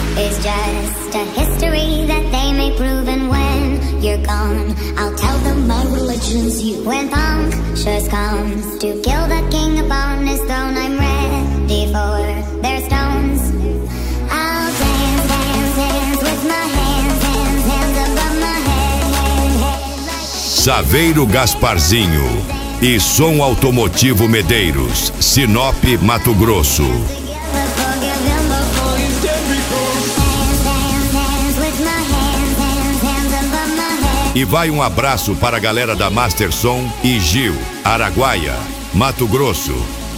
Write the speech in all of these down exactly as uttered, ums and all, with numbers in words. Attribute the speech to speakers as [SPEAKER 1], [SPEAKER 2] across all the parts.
[SPEAKER 1] is just a history that they may prove. And when you're gone, I'll tell them my religion's you. When punctures comes to kill the king upon his throne, I'm ready for their stones. I'll dance, dance, dance with my hands, hands, hands above my head, head, head like...
[SPEAKER 2] Saveiro Gasparzinho e Som Automotivo Medeiros, Sinop, Mato Grosso. E vai um abraço para a galera da Master Som e Gil, Araguaia, Mato Grosso.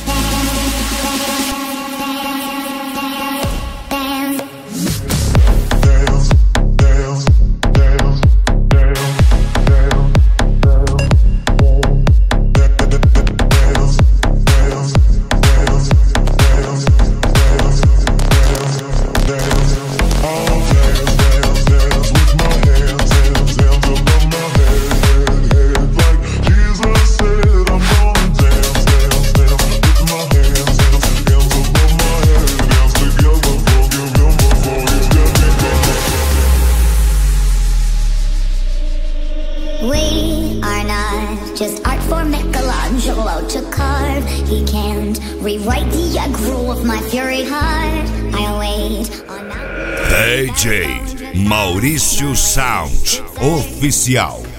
[SPEAKER 1] We are not just art for Michelangelo to carve. He can't rewrite the aggro of my fury heart. I'll wait on...
[SPEAKER 2] D J Maurício Sound Oficial.